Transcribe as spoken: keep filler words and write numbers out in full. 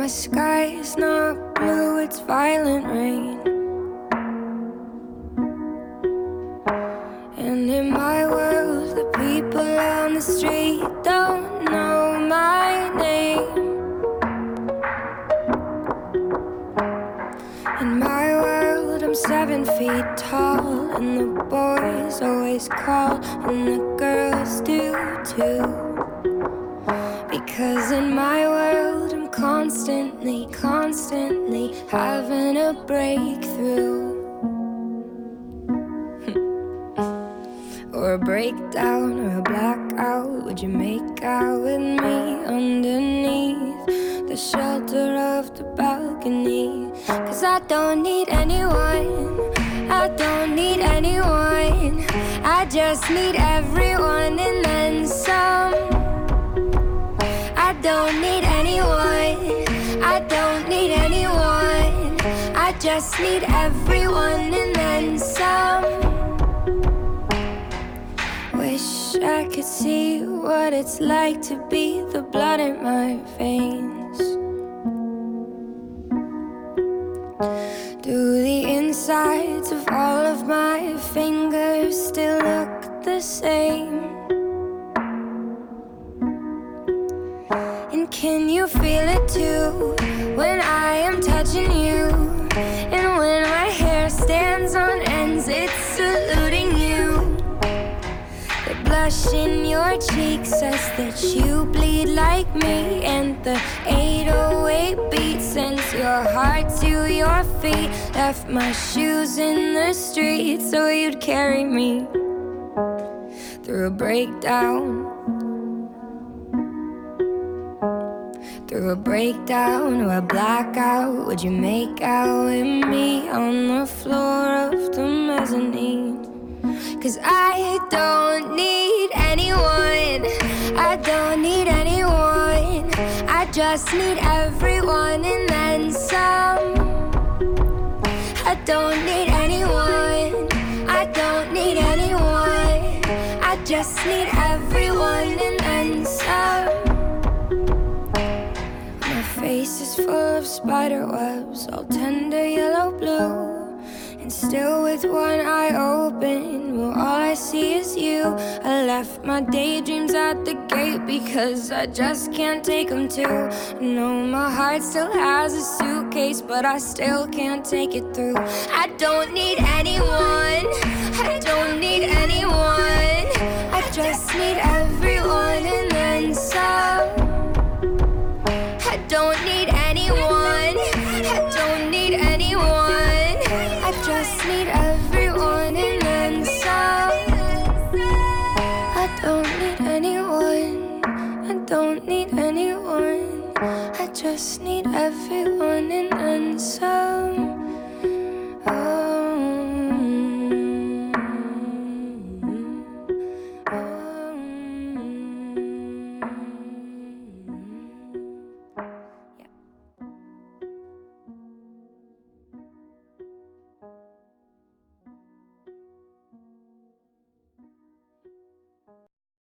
my sky is not blue, it's violent rain. And in my world, the people on the street don't know my name. In my world, I'm seven feet tall, and the boys always crawl, and the girls do too. Because in my world, I'm constantly, constantly having a breakthrough. Or a breakdown or a blackout. Would you make out with me underneath the shelter of the balcony? Cause I don't need anyone, I don't need anyone, I just need everyone and then some. I don't need anyone, I don't need anyone, I just need everyone and then some. Wish I could see what it's like to be the blood in my veins. Do the insides of all of my fingers still look the same? And can you feel it too when I am touching you? And when my hair stands on ends, it's saluting you. The blush in your cheek says that you bleed like me, and the eight oh eight beat sends your heart to your feet. Left my shoes in the street so you'd carry me through a breakdown. Through a breakdown or a blackout. Would you make out with me on the floor of the mezzanine? Cause I don't need anyone, I don't need anyone, I just need everyone and then some. I don't need anyone, I don't need anyone, I just need everyone and then some. My face is full of spider webs, all tender yellow blue. And still with one eye open, well, all I see is you. I left my daydreams at the gate because I just can't take them too. No, my heart still has a suitcase, but I still can't take it through. I don't need anyone, I don't need anyone, I just need everyone and then some. I don't need anyone, I don't need anyone, I just need everyone and then some. I don't need anyone, I don't need anyone, I just need everyone and then some.